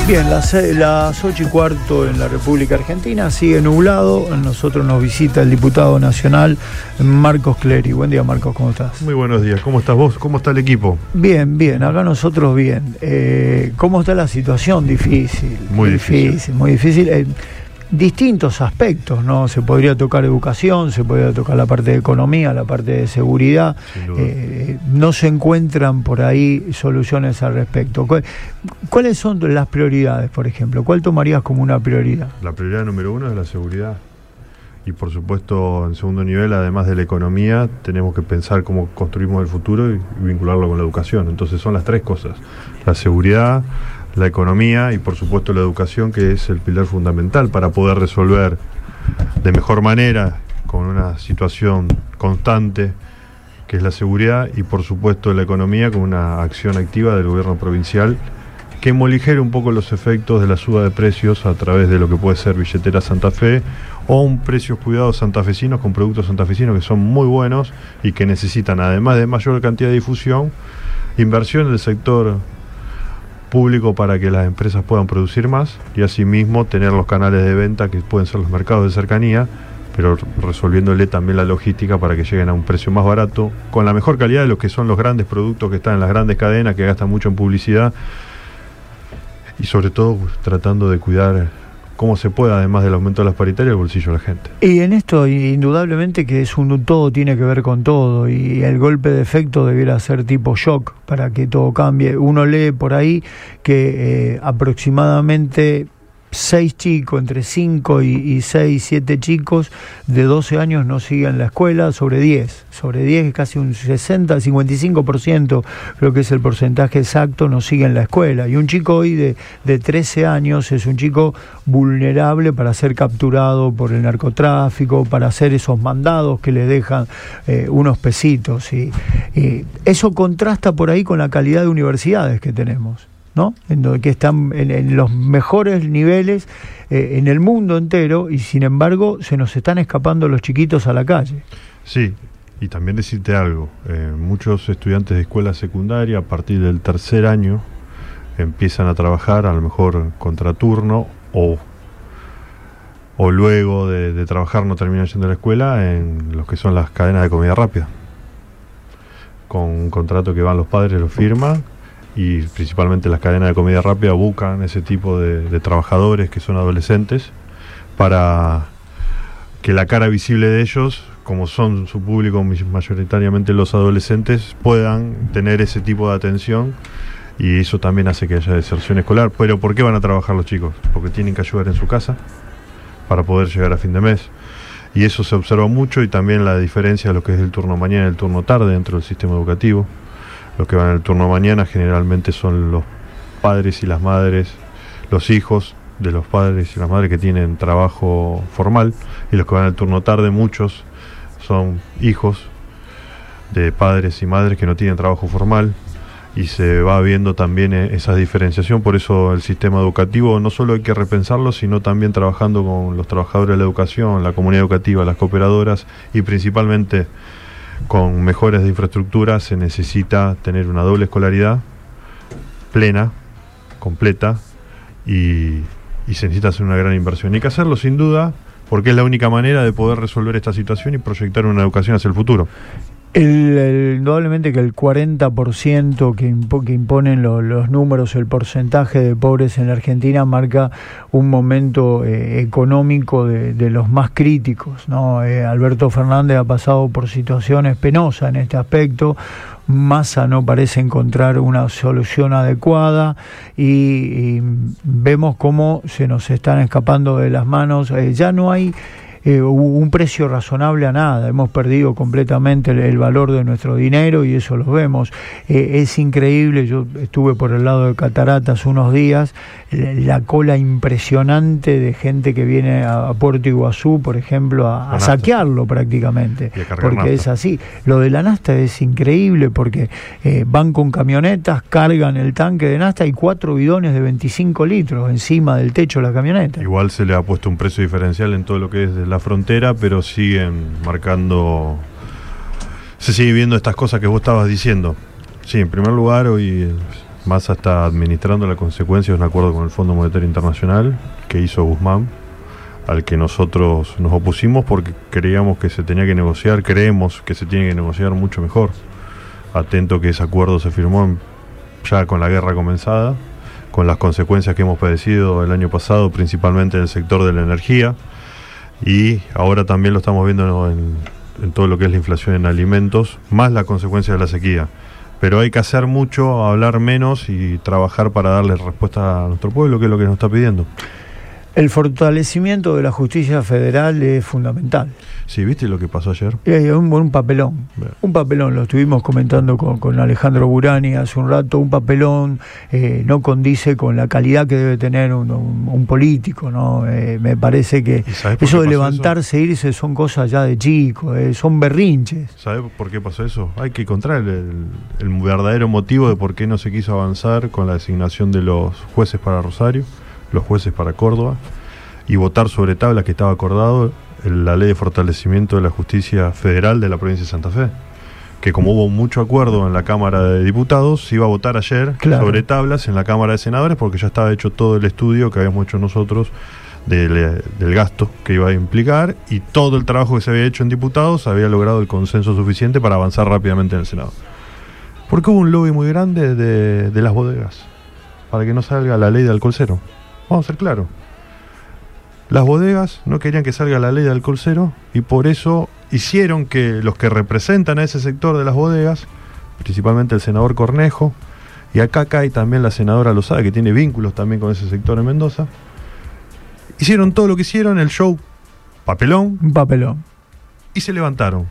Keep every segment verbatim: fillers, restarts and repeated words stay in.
Bien, las, las ocho y cuarto en la República Argentina, sigue nublado. Nosotros nos visita el diputado nacional Marcos Clery. Buen día, Marcos, ¿cómo estás? Muy buenos días, ¿cómo estás vos? ¿Cómo está el equipo? Bien, bien, acá nosotros bien. Eh, ¿Cómo está la situación? Difícil. Muy difícil. difícil muy difícil. Eh, distintos aspectos, ¿no? Se podría tocar educación, se podría tocar la parte de economía, la parte de seguridad. Eh, no se encuentran por ahí soluciones al respecto. ¿Cuáles son las prioridades, por ejemplo? ¿Cuál tomarías como una prioridad? La prioridad número uno es la seguridad. Y por supuesto, en segundo nivel, además de la economía, tenemos que pensar cómo construimos el futuro y vincularlo con la educación. Entonces son las tres cosas: la seguridad, la economía y por supuesto la educación, que es el pilar fundamental para poder resolver de mejor manera con una situación constante, que es la seguridad, y por supuesto la economía con una acción activa del gobierno provincial que moligere un poco los efectos de la suba de precios a través de lo que puede ser billetera Santa Fe o un precios cuidados santafesinos con productos santafesinos que son muy buenos y que necesitan, además de mayor cantidad de difusión, inversión del sector público para que las empresas puedan producir más y asimismo tener los canales de venta que pueden ser los mercados de cercanía, pero resolviéndole también la logística para que lleguen a un precio más barato, con la mejor calidad de lo que son los grandes productos que están en las grandes cadenas, que gastan mucho en publicidad, y sobre todo pues, tratando de cuidar cómo se pueda, además del aumento de las paritarias, el bolsillo de la gente. Y en esto, indudablemente que es un todo, tiene que ver con todo, y el golpe de efecto debiera ser tipo shock para que todo cambie. Uno lee por ahí que eh, aproximadamente seis chicos, entre cinco y seis, siete chicos de doce años no siguen la escuela, sobre diez. Sobre diez, casi un sesenta, cincuenta y cinco por ciento, creo que es el porcentaje exacto, no siguen la escuela. Y un chico hoy de, de trece años es un chico vulnerable para ser capturado por el narcotráfico, para hacer esos mandados que le dejan eh, unos pesitos. Y, y eso contrasta por ahí con la calidad de universidades que tenemos, ¿no? En donde, que están en, en los mejores niveles eh, en el mundo entero, y sin embargo se nos están escapando los chiquitos a la calle. Sí, y también decirte algo, eh, muchos estudiantes de escuela secundaria a partir del tercer año empiezan a trabajar, a lo mejor contraturno o, o luego de, de trabajar no terminan yendo a la escuela en lo que son las cadenas de comida rápida, con un contrato que van los padres, lo firman, y principalmente las cadenas de comida rápida buscan ese tipo de, de trabajadores que son adolescentes para que la cara visible de ellos, como son su público mayoritariamente los adolescentes, puedan tener ese tipo de atención, y eso también hace que haya deserción escolar. Pero ¿por qué van a trabajar los chicos? Porque tienen que ayudar en su casa para poder llegar a fin de mes, y eso se observa mucho, y también la diferencia de lo que es el turno mañana y el turno tarde dentro del sistema educativo. Los que van en el turno mañana generalmente son los padres y las madres, los hijos de los padres y las madres que tienen trabajo formal, y los que van en el turno tarde, muchos son hijos de padres y madres que no tienen trabajo formal, y se va viendo también esa diferenciación. Por eso el sistema educativo no solo hay que repensarlo, sino también trabajando con los trabajadores de la educación, la comunidad educativa, las cooperadoras, y principalmente con mejores de infraestructura. Se necesita tener una doble escolaridad plena, completa, y, y se necesita hacer una gran inversión. Hay que hacerlo sin duda, porque es la única manera de poder resolver esta situación y proyectar una educación hacia el futuro. El, el, indudablemente que el cuarenta por ciento que, impo, que imponen lo, los números, el porcentaje de pobres en la Argentina, marca un momento eh, económico de, de los más críticos, ¿no? Eh, Alberto Fernández ha pasado por situaciones penosas en este aspecto. Massa no parece encontrar una solución adecuada, y, y vemos cómo se nos están escapando de las manos. Eh, ya no hay Eh, un precio razonable a nada, hemos perdido completamente el, el valor de nuestro dinero, y eso lo vemos. Eh, es increíble, yo estuve por el lado de Cataratas unos días, la, la cola impresionante de gente que viene a, a Puerto Iguazú, por ejemplo, a, a saquearlo prácticamente, porque nafta. Es así. Lo de la nafta es increíble, porque eh, van con camionetas, cargan el tanque de nafta y cuatro bidones de veinticinco litros encima del techo de la camioneta. Igual se le ha puesto un precio diferencial en todo lo que es de la frontera, pero siguen marcando, se sigue viendo estas cosas que vos estabas diciendo. Sí, en primer lugar, hoy Massa está administrando la consecuencia de un acuerdo con el Fondo Monetario Internacional que hizo Guzmán, al que nosotros nos opusimos porque creíamos que se tenía que negociar, creemos que se tiene que negociar mucho mejor. Atento que ese acuerdo se firmó en, ya con la guerra comenzada, con las consecuencias que hemos padecido el año pasado, principalmente en el sector de la energía, y ahora también lo estamos viendo en, en todo lo que es la inflación en alimentos, más la consecuencia de la sequía. Pero hay que hacer mucho, hablar menos y trabajar para darle respuesta a nuestro pueblo, que es lo que nos está pidiendo. El fortalecimiento de la justicia federal es fundamental. Sí, ¿viste lo que pasó ayer? Eh, un, un papelón, Bien. un papelón, lo estuvimos comentando con, con Alejandro Burani hace un rato, un papelón eh, no condice con la calidad que debe tener un, un, un político, ¿no? Eh, me parece que eso de levantarse e irse son cosas ya de chicos, eh, son berrinches. ¿Sabe por qué pasó eso? Hay que encontrar el, el, el verdadero motivo de por qué no se quiso avanzar con la designación de los jueces para Rosario, los jueces para Córdoba, y votar sobre tablas que estaba acordado en la ley de fortalecimiento de la justicia federal de la provincia de Santa Fe, que como hubo mucho acuerdo en la Cámara de Diputados, se iba a votar ayer claro. sobre tablas en la Cámara de Senadores, porque ya estaba hecho todo el estudio que habíamos hecho nosotros del, del gasto que iba a implicar, y todo el trabajo que se había hecho en diputados había logrado el consenso suficiente para avanzar rápidamente en el Senado. Porque hubo un lobby muy grande de, de las bodegas, para que no salga la ley de alcohol cero. Vamos a ser claros. Las bodegas no querían que salga la ley de alcohol cero y por eso hicieron que los que representan a ese sector de las bodegas, principalmente el senador Cornejo, y acá, acá hay también la senadora Lozada, que tiene vínculos también con ese sector en Mendoza, hicieron todo lo que hicieron, el show papelón, papelón, y se levantaron.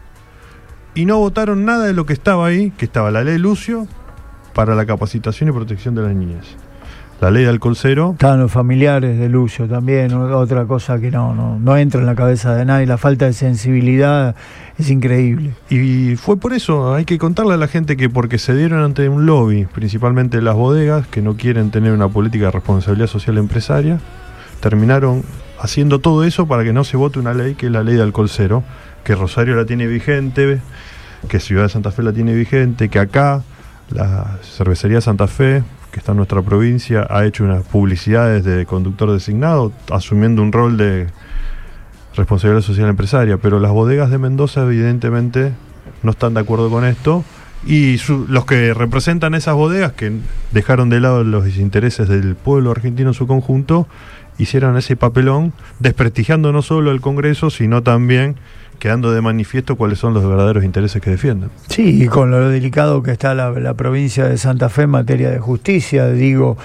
Y no votaron nada de lo que estaba ahí, que estaba la ley Lucio, para la capacitación y protección de las niñas. La ley de alcohol cero. Estaban los familiares de Lucio también, otra cosa que no, no, no entra en la cabeza de nadie. La falta de sensibilidad es increíble. Y fue por eso, hay que contarle a la gente que porque se dieron ante un lobby, principalmente las bodegas, que no quieren tener una política de responsabilidad social empresaria, terminaron haciendo todo eso para que no se vote una ley que es la ley de alcohol cero, que Rosario la tiene vigente, que Ciudad de Santa Fe la tiene vigente, que acá la cervecería Santa Fe, que está en nuestra provincia, ha hecho unas publicidades de conductor designado, asumiendo un rol de responsabilidad social empresaria, pero las bodegas de Mendoza evidentemente no están de acuerdo con esto, y su, los que representan esas bodegas, que dejaron de lado los intereses del pueblo argentino en su conjunto, hicieron ese papelón, desprestigiando no solo el Congreso, sino también quedando de manifiesto cuáles son los verdaderos intereses que defienden. Sí, y con lo delicado que está la, la provincia de Santa Fe en materia de justicia, digo,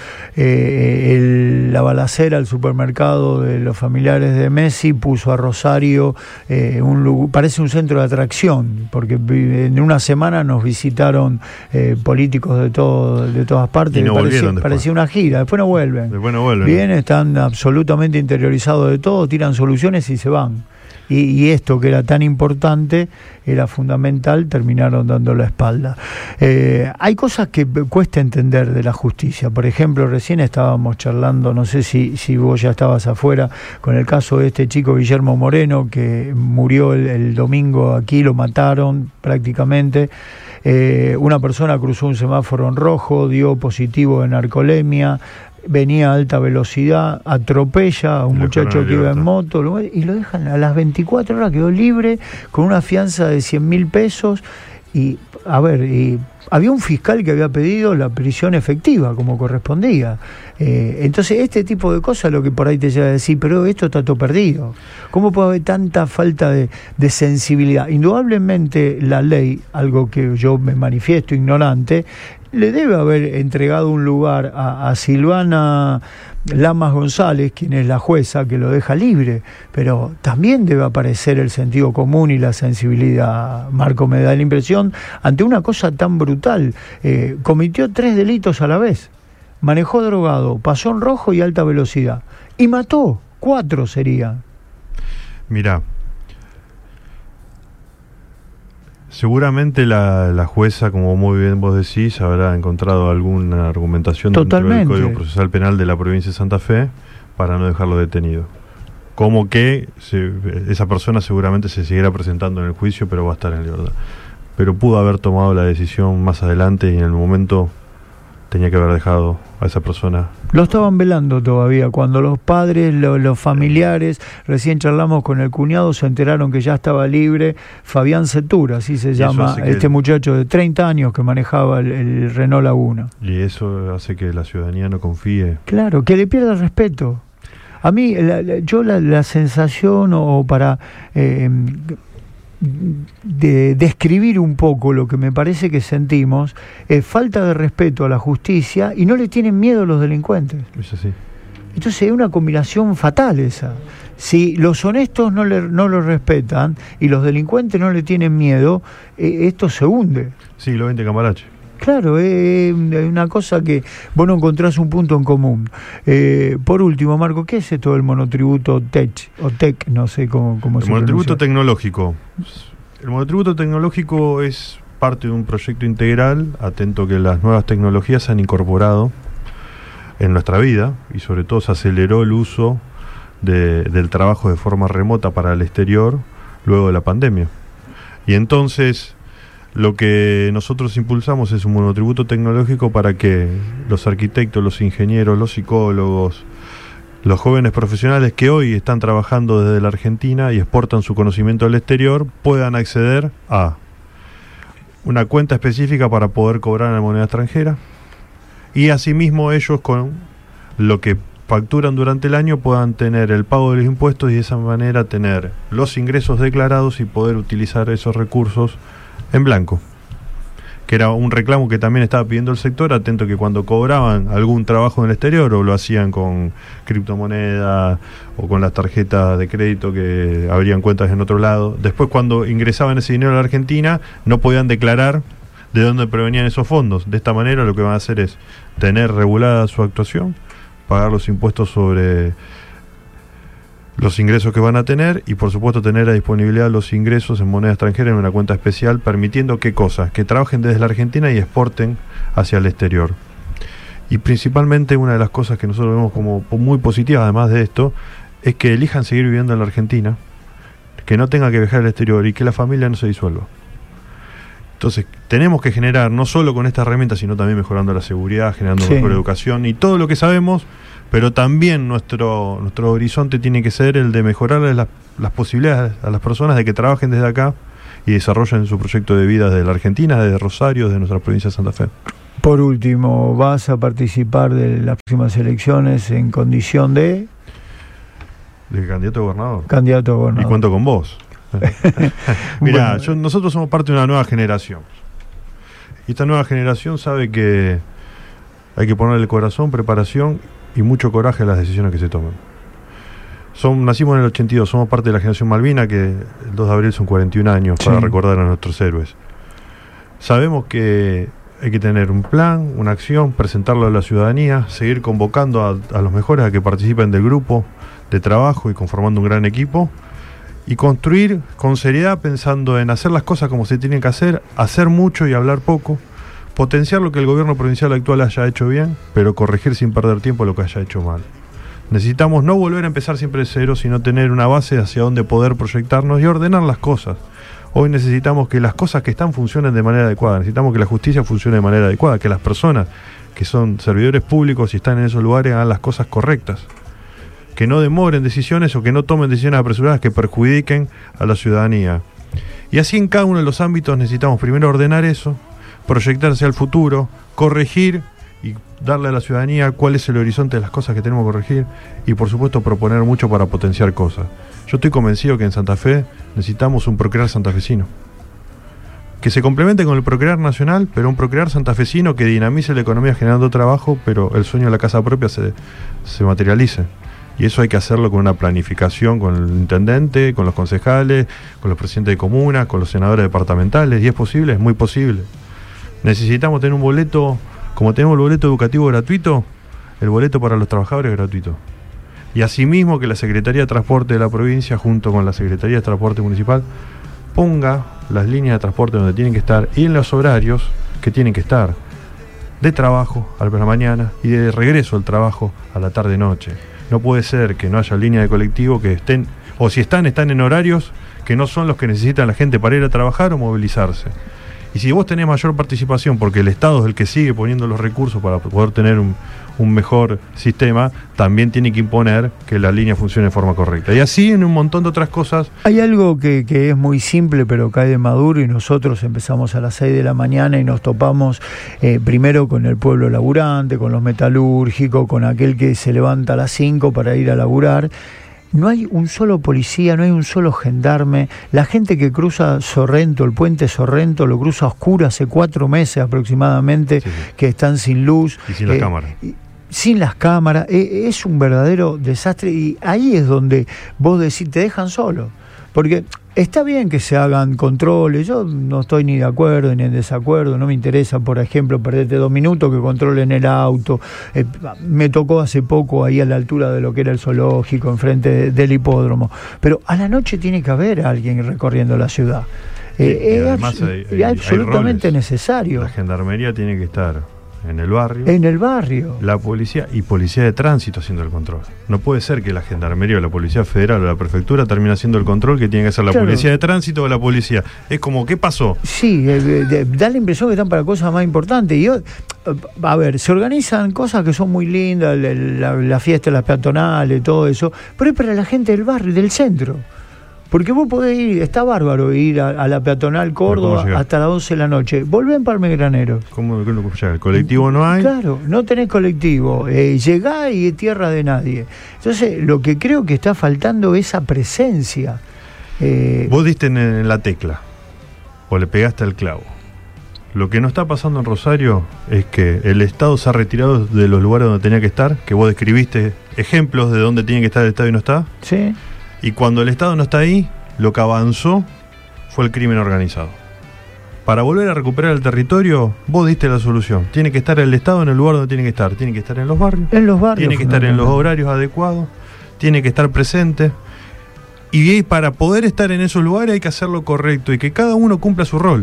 eh, el, la balacera al supermercado de los familiares de Messi puso a Rosario, eh, un, parece un centro de atracción, porque en una semana nos visitaron eh, políticos de, todo, de todas partes, y no parecía, parecía una gira, después no vuelven. Después no vuelven. Bien, están absolutamente interiorizados de todo, tiran soluciones y se van. Y, y esto que era tan importante, era fundamental, terminaron dando la espalda. Eh, hay cosas que cuesta entender de la justicia. Por ejemplo, recién estábamos charlando, no sé si, si vos ya estabas afuera, con el caso de este chico Guillermo Moreno, que murió el, el domingo aquí, lo mataron prácticamente. Eh, una persona cruzó un semáforo en rojo, dio positivo de narcolemia, venía a alta velocidad, atropella a un muchacho que iba en moto lo, y lo dejan a las veinticuatro horas, quedó libre con una fianza de cien mil pesos. Y a ver, y había un fiscal que había pedido la prisión efectiva como correspondía. Eh, entonces este tipo de cosas lo que por ahí te llega a decir, pero esto está todo perdido. ¿Cómo puede haber tanta falta de, de sensibilidad? Indudablemente la ley, algo que yo me manifiesto ignorante, le debe haber entregado un lugar a, a Silvana Lamas González, quien es la jueza que lo deja libre, pero también debe aparecer el sentido común y la sensibilidad. Marco, me da la impresión, ante una cosa tan brutal, eh, cometió tres delitos a la vez, manejó drogado, pasó en rojo y alta velocidad, y mató, cuatro sería. Mirá, seguramente la, la jueza, como muy bien vos decís, habrá encontrado alguna argumentación Totalmente. dentro del Código Procesal Penal de la provincia de Santa Fe para no dejarlo detenido. Como que se, esa persona seguramente se seguirá presentando en el juicio, pero va a estar en libertad. Pero pudo haber tomado la decisión más adelante y en el momento tenía que haber dejado a esa persona. Lo estaban velando todavía, cuando los padres, lo, los familiares, recién charlamos con el cuñado, se enteraron que ya estaba libre. Fabián Cetura, así se llama, este que... muchacho de treinta años que manejaba el, el Renault Laguna. Y eso hace que la ciudadanía no confíe. Claro, que le pierda el respeto. A mí, la, la, yo la, la sensación, o para... Eh, de describir un poco lo que me parece que sentimos, es falta de respeto a la justicia y no le tienen miedo a los delincuentes. Es así. Entonces es una combinación fatal esa. Si los honestos no le, no lo respetan y los delincuentes no le tienen miedo, eh, esto se hunde. Siglo veinte Cambalache. Claro, es eh, una cosa que vos no encontrás un punto en común. Eh, por último, Marco, ¿qué es esto del monotributo Tech? O Tech, no sé cómo, cómo el se monotributo pronuncia. tecnológico. El monotributo tecnológico es parte de un proyecto integral, atento que las nuevas tecnologías se han incorporado en nuestra vida y sobre todo se aceleró el uso de, del trabajo de forma remota para el exterior luego de la pandemia. Y entonces... lo que nosotros impulsamos es un monotributo tecnológico para que los arquitectos, los ingenieros, los psicólogos, los jóvenes profesionales que hoy están trabajando desde la Argentina y exportan su conocimiento al exterior puedan acceder a una cuenta específica para poder cobrar en moneda extranjera y asimismo ellos con lo que facturan durante el año puedan tener el pago de los impuestos y de esa manera tener los ingresos declarados y poder utilizar esos recursos en blanco, que era un reclamo que también estaba pidiendo el sector, atento que cuando cobraban algún trabajo en el exterior o lo hacían con criptomonedas o con las tarjetas de crédito que abrían cuentas en otro lado, después cuando ingresaban ese dinero a la Argentina no podían declarar de dónde provenían esos fondos. De esta manera lo que van a hacer es tener regulada su actuación, pagar los impuestos sobre los ingresos que van a tener y por supuesto tener a disponibilidad los ingresos en moneda extranjera en una cuenta especial, permitiendo qué cosas, que trabajen desde la Argentina y exporten hacia el exterior. Y principalmente una de las cosas que nosotros vemos como muy positivas además de esto es que elijan seguir viviendo en la Argentina, que no tenga que viajar al exterior y que la familia no se disuelva. Entonces tenemos que generar, no solo con esta herramienta, sino también mejorando la seguridad, generando sí. mejor educación y todo lo que sabemos, pero también nuestro nuestro horizonte tiene que ser el de mejorar las, las posibilidades a las personas de que trabajen desde acá y desarrollen su proyecto de vida desde la Argentina, desde Rosario, desde nuestra provincia de Santa Fe. Por último, ¿vas a participar de las próximas elecciones en condición de...? De candidato a gobernador. Candidato a gobernador. Y cuento con vos. Mirá, bueno. yo, nosotros somos parte de una nueva generación. Y esta nueva generación sabe que hay que ponerle corazón, preparación y mucho coraje a las decisiones que se toman. Son, nacimos en el ochenta y dos, somos parte de la generación Malvina, que el dos de abril son cuarenta y un años, sí. para recordar a nuestros héroes. Sabemos que hay que tener un plan, una acción, presentarlo a la ciudadanía, seguir convocando a, a los mejores a que participen del grupo de trabajo y conformando un gran equipo, y construir con seriedad pensando en hacer las cosas como se tienen que hacer, hacer mucho y hablar poco, potenciar lo que el gobierno provincial actual haya hecho bien, pero corregir sin perder tiempo lo que haya hecho mal. Necesitamos no volver a empezar siempre de cero, sino tener una base hacia donde poder proyectarnos y ordenar las cosas. Hoy necesitamos que las cosas que están funcionen de manera adecuada, necesitamos que la justicia funcione de manera adecuada, que las personas que son servidores públicos y están en esos lugares hagan las cosas correctas, que no demoren decisiones o que no tomen decisiones apresuradas que perjudiquen a la ciudadanía. Y así en cada uno de los ámbitos necesitamos primero ordenar eso, proyectarse al futuro, corregir y darle a la ciudadanía cuál es el horizonte de las cosas que tenemos que corregir y por supuesto proponer mucho para potenciar cosas. Yo estoy convencido que en Santa Fe necesitamos un procrear santafesino que se complemente con el procrear nacional, pero un procrear santafesino que dinamice la economía generando trabajo, pero el sueño de la casa propia se, se materialice. Y eso hay que hacerlo con una planificación con el intendente, con los concejales, con los presidentes de comunas, con los senadores departamentales, y es posible, es muy posible. Necesitamos tener un boleto, como tenemos el boleto educativo gratuito, el boleto para los trabajadores gratuito. Y asimismo que la Secretaría de Transporte de la provincia, junto con la Secretaría de Transporte Municipal, ponga las líneas de transporte donde tienen que estar y en los horarios que tienen que estar, de trabajo a la mañana y de regreso al trabajo a la tarde-noche. No puede ser que no haya línea de colectivo que estén, o si están, están en horarios que no son los que necesitan la gente para ir a trabajar o movilizarse. Y si vos tenés mayor participación, porque el Estado es el que sigue poniendo los recursos para poder tener un, un mejor sistema, también tiene que imponer que la línea funcione de forma correcta. Y así en un montón de otras cosas. Hay algo que, que es muy simple, pero cae de maduro, y nosotros empezamos a las seis de la mañana y nos topamos eh, primero con el pueblo laburante, con los metalúrgicos, con aquel que se levanta a las cinco para ir a laburar. No hay un solo policía, no hay un solo gendarme. La gente que cruza Sorrento, el puente Sorrento, lo cruza a oscuras hace cuatro meses aproximadamente, sí, sí. que están sin luz. Y sin las eh, cámaras. Sin las cámaras. Eh, es un verdadero desastre, y ahí es donde vos decís, te dejan solo. Porque está bien que se hagan controles, yo no estoy ni de acuerdo ni en desacuerdo, no me interesa, por ejemplo, perderte dos minutos que controlen el auto. Eh, me tocó hace poco ahí a la altura de lo que era el zoológico, enfrente de, del hipódromo. Pero a la noche tiene que haber alguien recorriendo la ciudad. Eh, sí, es además hay, hay, absolutamente hay necesario. La gendarmería tiene que estar en el barrio. En el barrio. La policía y policía de tránsito haciendo el control. No puede ser que la gendarmería o la policía federal o la prefectura termine haciendo el control que tiene que hacer la claro. policía de tránsito o la policía. Es como, ¿qué pasó? Sí, eh, de, da la impresión que están para cosas más importantes. Y yo, a ver, se organizan cosas que son muy lindas, la, la, la fiesta, las peatonales, todo eso, pero es para la gente del barrio, del centro. Porque vos podés ir, está bárbaro ir a, a la peatonal Córdoba hasta las once de la noche. Volvé en Palme Granero. ¿Cómo que no llega? ¿El colectivo no hay? Claro, no tenés colectivo. Eh, llegá y es tierra de nadie. Entonces, lo que creo que está faltando es esa presencia. Eh, vos diste en, en la tecla, o le pegaste al clavo. Lo que no está pasando en Rosario es que el Estado se ha retirado de los lugares donde tenía que estar, que vos describiste ejemplos de dónde tiene que estar el Estado y no está. Sí. Y cuando el Estado no está ahí, lo que avanzó fue el crimen organizado. Para volver a recuperar el territorio, vos diste la solución. Tiene que estar el Estado en el lugar donde tiene que estar. Tiene que estar en los barrios. En los barrios. Tiene que estar en los horarios adecuados. Tiene que estar presente. Y para poder estar en esos lugares hay que hacerlo correcto y que cada uno cumpla su rol.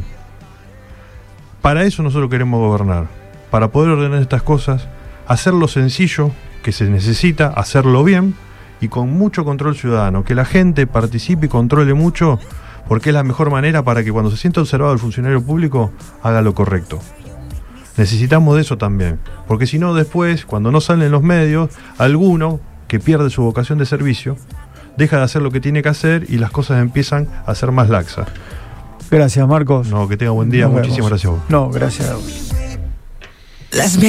Para eso nosotros queremos gobernar. Para poder ordenar estas cosas, hacerlo sencillo, que se necesita, hacerlo bien, y con mucho control ciudadano, que la gente participe y controle mucho, porque es la mejor manera para que cuando se sienta observado el funcionario público haga lo correcto. Necesitamos de eso también, porque si no después, cuando no salen los medios, alguno que pierde su vocación de servicio deja de hacer lo que tiene que hacer y las cosas empiezan a ser más laxas. Gracias, Marcos. No, que tenga buen día. Muchísimas gracias a vos. No, gracias a vos.